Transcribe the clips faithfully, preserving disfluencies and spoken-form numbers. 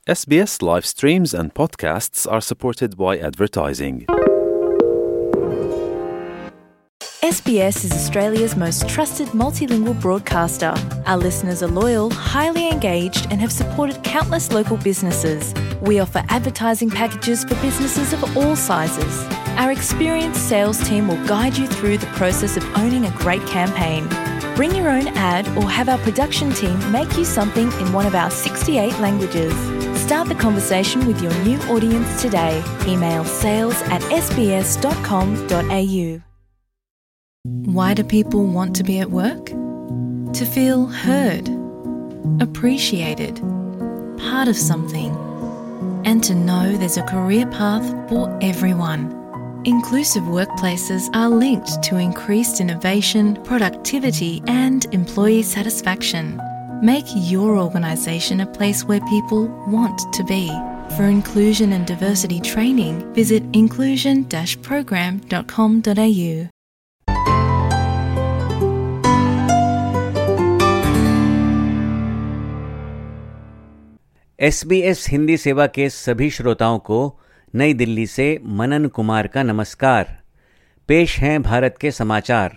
S B S live streams and podcasts are supported by advertising. S B S is Australia's most trusted multilingual broadcaster. Our listeners are loyal, highly engaged, and have supported countless local businesses. We offer advertising packages for businesses of all sizes. Our experienced sales team will guide you through the process of owning a great campaign. Bring your own ad or have our production team make you something in one of our sixty-eight languages. Start the conversation with your new audience today. Email sales at s b s dot com dot a u. Why do people want to be at work? To feel heard, appreciated, part of something, and to know there's a career path for everyone. Inclusive workplaces are linked to increased innovation, productivity, and employee satisfaction. Make your organisation a place where people want to be. For inclusion and diversity training, visit inclusion dash program dot com dot a u. S B S Hindi सेवा के सभी श्रोताओं को नई दिल्ली से मनन कुमार का नमस्कार। पेश हैं भारत के समाचार।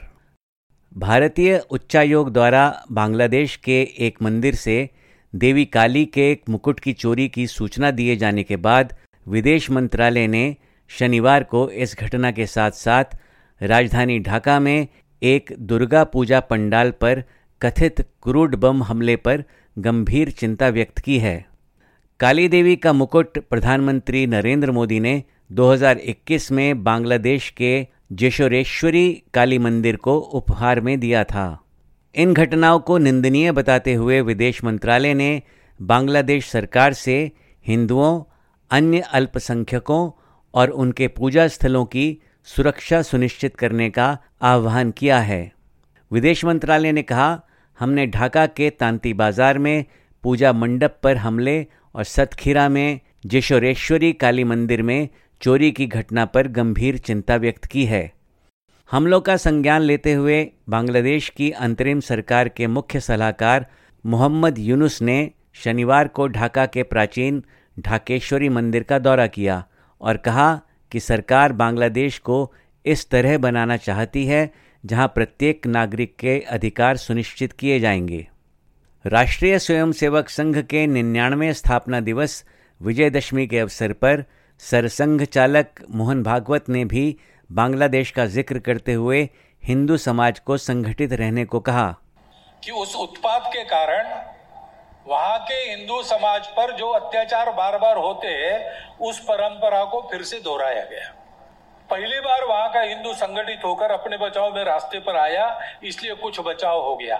भारतीय उच्चायोग द्वारा बांग्लादेश के एक मंदिर से देवी काली के एक मुकुट की चोरी की सूचना दिए जाने के बाद विदेश मंत्रालय ने शनिवार को इस घटना के साथ साथ राजधानी ढाका में एक दुर्गा पूजा पंडाल पर कथित क्रूड बम हमले पर गंभीर चिंता व्यक्त की है। काली देवी का मुकुट प्रधानमंत्री नरेंद्र मोदी ने दो हज़ार इक्कीस में बांग्लादेश के जेशोरेश्वरी काली मंदिर को उपहार में दिया था। इन घटनाओं को निंदनीय बताते हुए विदेश मंत्रालय ने बांग्लादेश सरकार से हिंदुओं, अन्य अल्पसंख्यकों और उनके पूजा स्थलों की सुरक्षा सुनिश्चित करने का आह्वान किया है। विदेश मंत्रालय ने कहा, हमने ढाका के तांती बाजार में पूजा मंडप पर हमले और सतखीरा में जेशोरेश्वरी काली मंदिर में चोरी की घटना पर गंभीर चिंता व्यक्त की है। हमलों का संज्ञान लेते हुए बांग्लादेश की अंतरिम सरकार के मुख्य सलाहकार मोहम्मद यूनुस ने शनिवार को ढाका के प्राचीन ढाकेश्वरी मंदिर का दौरा किया और कहा कि सरकार बांग्लादेश को इस तरह बनाना चाहती है जहां प्रत्येक नागरिक के अधिकार सुनिश्चित किए जाएंगे। राष्ट्रीय स्वयंसेवक संघ के निन्यानवें स्थापना दिवस विजयदशमी के अवसर पर सरसंघ चालक मोहन भागवत ने भी बांग्लादेश का जिक्र करते हुए हिंदू समाज को संगठित रहने को कहा कि उस उत्पात के कारण वहां के हिंदू समाज पर जो अत्याचार बार बार होते हैं उस परंपरा को फिर से दोहराया गया। पहली बार वहां का हिंदू संगठित होकर अपने बचाव में रास्ते पर आया, इसलिए कुछ बचाव हो गया।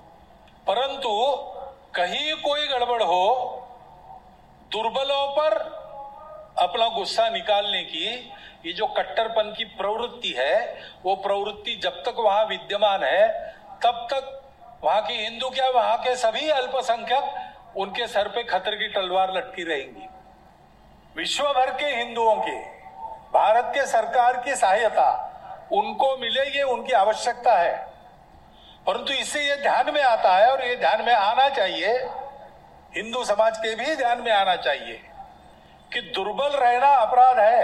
परंतु कहीं कोई गड़बड़ हो, दुर्बलों पर अपना गुस्सा निकालने की ये जो कट्टरपन की प्रवृत्ति है, वो प्रवृत्ति जब तक वहां विद्यमान है तब तक वहां की हिंदू क्या वहां के सभी अल्पसंख्यक उनके सर पे खतरे की तलवार लटकी रहेंगी। विश्व भर के हिंदुओं की भारत के सरकार की सहायता उनको मिले, ये उनकी आवश्यकता है। परंतु इससे ये ध्यान में आता है और ये ध्यान में आना चाहिए, हिंदू समाज के भी ध्यान में आना चाहिए कि दुर्बल रहना अपराध है।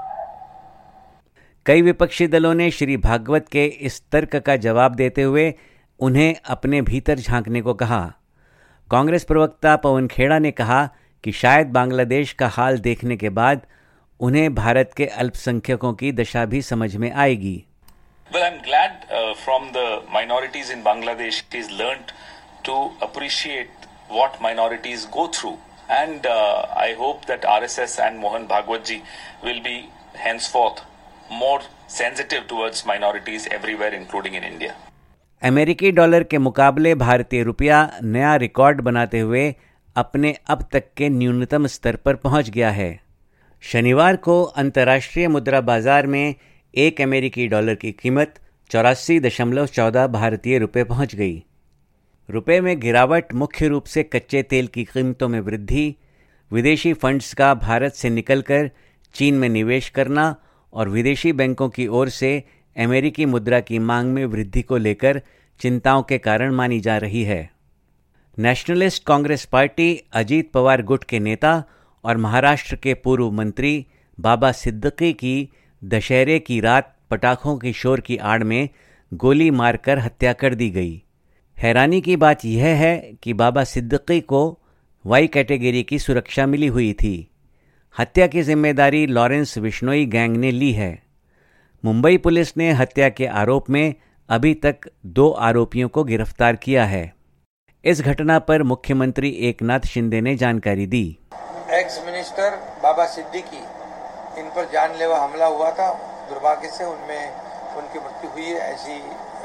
कई विपक्षी दलों ने श्री भागवत के इस तर्क का जवाब देते हुए उन्हें अपने भीतर झांकने को कहा। कांग्रेस प्रवक्ता पवन खेड़ा ने कहा कि शायद बांग्लादेश का हाल देखने के बाद उन्हें भारत के अल्पसंख्यकों की दशा भी समझ में आएगी। Well, I'm glad uh, from the minorities in Bangladesh is learned to appreciate what minorities go through, and uh, I hope that R S S and Mohan Bhagwat ji will be henceforth more sensitive towards minorities everywhere, including in India. अमेरिकी dollar के मुकाबले भारतीय रुपया नया record बनाते हुए अपने अब तक के न्यूनतम स्तर पर पहुंच गया है। शनिवार को अंतर्राष्ट्रीय मुद्रा बाजार में एक अमेरिकी डॉलर की कीमत चौरासी दशमलव चौदह भारतीय रुपये पहुंच गई। रुपये में गिरावट मुख्य रूप से कच्चे तेल की कीमतों में वृद्धि, विदेशी फंड्स का भारत से निकलकर चीन में निवेश करना और विदेशी बैंकों की ओर से अमेरिकी मुद्रा की मांग में वृद्धि को लेकर चिंताओं के कारण मानी जा रही है। नेशनलिस्ट कांग्रेस पार्टी अजीत पवार गुट के नेता और महाराष्ट्र के पूर्व मंत्री बाबा सिद्दीकी की दशहरे की रात पटाखों के शोर की आड़ में गोली मारकर हत्या कर दी गई। हैरानी की बात यह है कि बाबा सिद्दीकी को वाई कैटेगरी की सुरक्षा मिली हुई थी। हत्या की जिम्मेदारी लॉरेंस बिश्नोई गैंग ने ली है। मुंबई पुलिस ने हत्या के आरोप में अभी तक दो आरोपियों को गिरफ्तार किया है। इस घटना पर मुख्यमंत्री एकनाथ शिंदे ने जानकारी दी। एक्स मिनिस्टर बाबा सिद्दीकी, इन पर जानलेवा हमला हुआ था। दुर्भाग्य से उनमें उनकी मृत्यु हुई है, ऐसी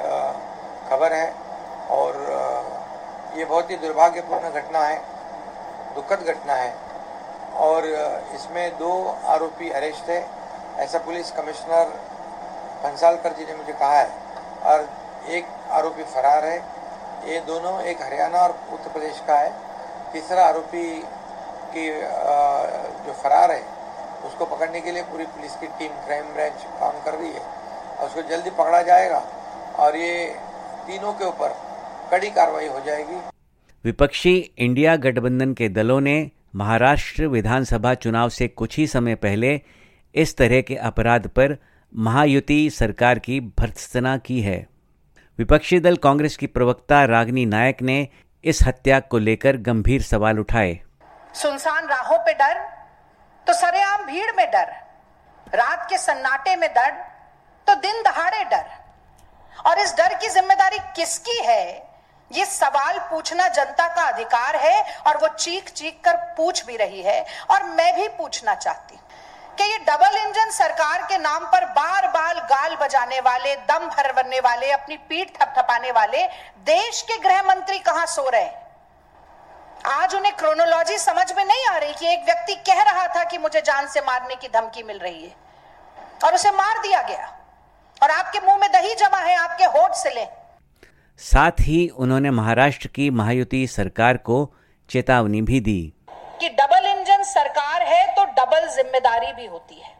खबर है। और ये बहुत ही दुर्भाग्यपूर्ण घटना है, दुखद घटना है। और इसमें दो आरोपी अरेस्ट है, ऐसा पुलिस कमिश्नर भंसालकर जी ने मुझे कहा है। और एक आरोपी फरार है। ये दोनों, एक हरियाणा और उत्तर प्रदेश का है। तीसरा आरोपी की जो फरार है उसको पकड़ने के लिए पूरी पुलिस की टीम क्राइम ब्रांच काम कर रही है और उसको जल्दी पकड़ा जाएगा और ये तीनों के ऊपर कड़ी कार्रवाई हो जाएगी। विपक्षी इंडिया गठबंधन के दलों ने महाराष्ट्र विधानसभा चुनाव से कुछ ही समय पहले इस तरह के अपराध पर महायुति सरकार की भर्त्सना की है। विपक्षी दल कांग्रेस की प्रवक्ता रागिनी नायक ने इस हत्या को लेकर गंभीर सवाल उठाए। सुनसान राहों पे डर तो सरेआम भीड़ में डर, रात के सन्नाटे में डर तो दिन दहाड़े डर। और इस डर की जिम्मेदारी किसकी है, ये सवाल पूछना जनता का अधिकार है और वो चीख चीख कर पूछ भी रही है। और मैं भी पूछना चाहती हूं कि ये डबल इंजन सरकार के नाम पर बार बार गाल बजाने वाले, दम भरने वाले, अपनी पीठ थपथपाने वाले देश के गृह मंत्री कहां सो रहे हैं? आज उन्हें क्रोनोलॉजी समझ में नहीं आ रही कि एक व्यक्ति कह रहा था कि मुझे जान से मारने की धमकी मिल रही है और उसे मार दिया गया और आपके मुंह में दही जमा है, आपके होठ से ले। साथ ही उन्होंने महाराष्ट्र की महायुति सरकार को चेतावनी भी दी कि डबल इंजन सरकार है तो डबल जिम्मेदारी भी होती है,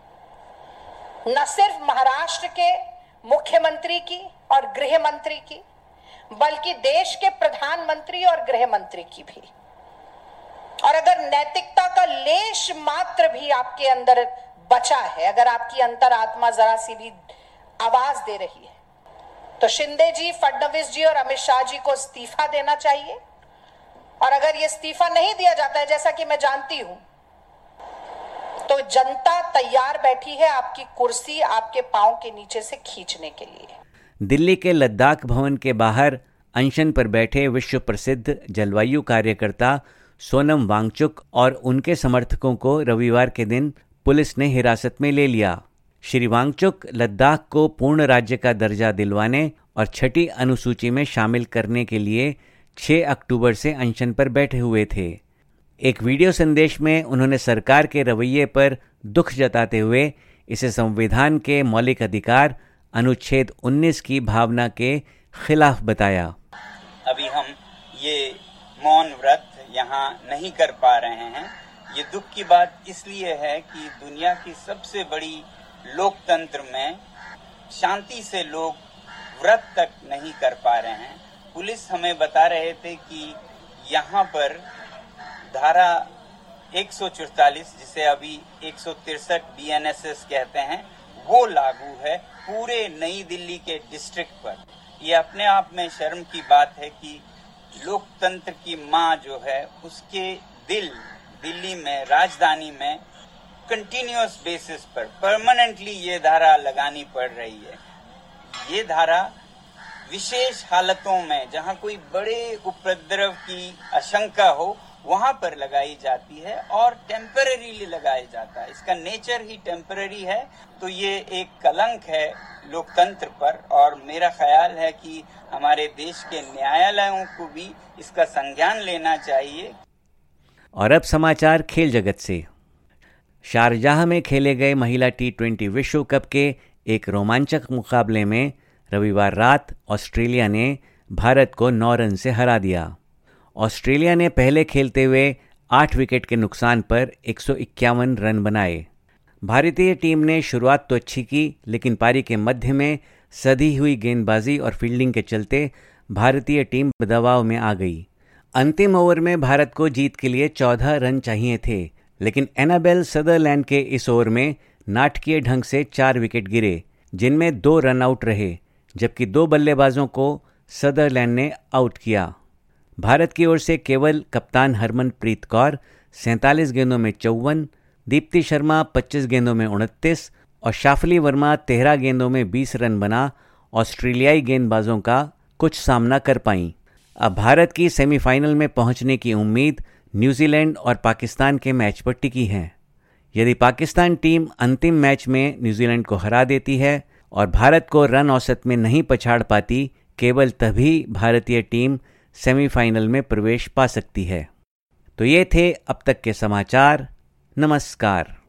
न सिर्फ महाराष्ट्र के मुख्यमंत्री की और गृह मंत्री की, बल्कि देश के प्रधानमंत्री और गृह मंत्री की भी। और अगर नैतिकता का लेश मात्र भी आपके अंदर बचा है, अगर आपकी अंतरात्मा जरा सी भी आवाज दे रही है, तो शिंदे जी, फडणवीस जी और अमित शाह जी को इस्तीफा देना चाहिए। और अगर ये इस्तीफा नहीं दिया जाता है, जैसा कि मैं जानती हूं, तो जनता तैयार बैठी है आपकी कुर्सी आपके पांव के नीचे से खींचने के लिए। दिल्ली के लद्दाख भवन के बाहर अनशन पर बैठे विश्व प्रसिद्ध जलवायु कार्यकर्ता सोनम वांगचुक और उनके समर्थकों को रविवार के दिन पुलिस ने हिरासत में ले लिया। श्री वांगचुक लद्दाख को पूर्ण राज्य का दर्जा दिलवाने और छठी अनुसूची में शामिल करने के लिए छह अक्टूबर से अनशन पर बैठे हुए थे। एक वीडियो संदेश में उन्होंने सरकार के रवैये पर दुख जताते हुए इसे संविधान के मौलिक अधिकार अनुच्छेद उन्नीस की भावना के खिलाफ बताया। अभी हम ये मौन व्रत यहाँ नहीं कर पा रहे हैं। ये दुख की बात इसलिए है कि दुनिया की सबसे बड़ी लोकतंत्र में शांति से लोग व्रत तक नहीं कर पा रहे हैं। पुलिस हमें बता रहे थे कि यहाँ पर धारा एक सौ चौवालीस, जिसे अभी एक सौ तिरसठ बी एन एस एस कहते हैं, वो लागू है पूरे नई दिल्ली के डिस्ट्रिक्ट पर। ये अपने आप में शर्म की बात है कि लोकतंत्र की माँ जो है, उसके दिल दिल्ली में, राजधानी में कंटिन्यूअस बेसिस पर परमानेंटली ये धारा लगानी पड़ रही है। ये धारा विशेष हालतों में, जहाँ कोई बड़े उपद्रव की आशंका हो, वहां पर लगाई जाती है और टेम्परेरीली लगाया जाता है। इसका नेचर ही टेम्परेरी है, तो ये एक कलंक है लोकतंत्र पर। और मेरा ख्याल है कि हमारे देश के न्यायालयों को भी इसका संज्ञान लेना चाहिए। और अब समाचार खेल जगत से। शारजाह में खेले गए महिला टी ट्वेंटी विश्व कप के एक रोमांचक मुकाबले में रविवार रात ऑस्ट्रेलिया ने भारत को नौ रन से हरा दिया। ऑस्ट्रेलिया ने पहले खेलते हुए आठ विकेट के नुकसान पर एक सौ इक्यावन रन बनाए। भारतीय टीम ने शुरुआत तो अच्छी की, लेकिन पारी के मध्य में सधी हुई गेंदबाजी और फील्डिंग के चलते भारतीय टीम दबाव में आ गई। अंतिम ओवर में भारत को जीत के लिए चौदह रन चाहिए थे, लेकिन एनाबेल सदरलैंड के इस ओवर में नाटकीय ढंग से चार विकेट गिरे, जिनमें दो रन आउट रहे, जबकि दो बल्लेबाजों को सदरलैंड ने आउट किया। भारत की ओर से केवल कप्तान हरमनप्रीत कौर सैंतालीस गेंदों में चौवन, दीप्ति शर्मा पच्चीस गेंदों में उनतीस और शाफली वर्मा तेरह गेंदों में बीस रन बना ऑस्ट्रेलियाई गेंदबाजों का कुछ सामना कर पाईं। अब भारत की सेमीफाइनल में पहुंचने की उम्मीद न्यूजीलैंड और पाकिस्तान के मैच पर टिकी है। यदि पाकिस्तान टीम अंतिम मैच में न्यूजीलैंड को हरा देती है और भारत को रन औसत में नहीं पछाड़ पाती, केवल तभी भारतीय टीम सेमीफाइनल में प्रवेश पा सकती है। तो ये थे अब तक के समाचार। नमस्कार।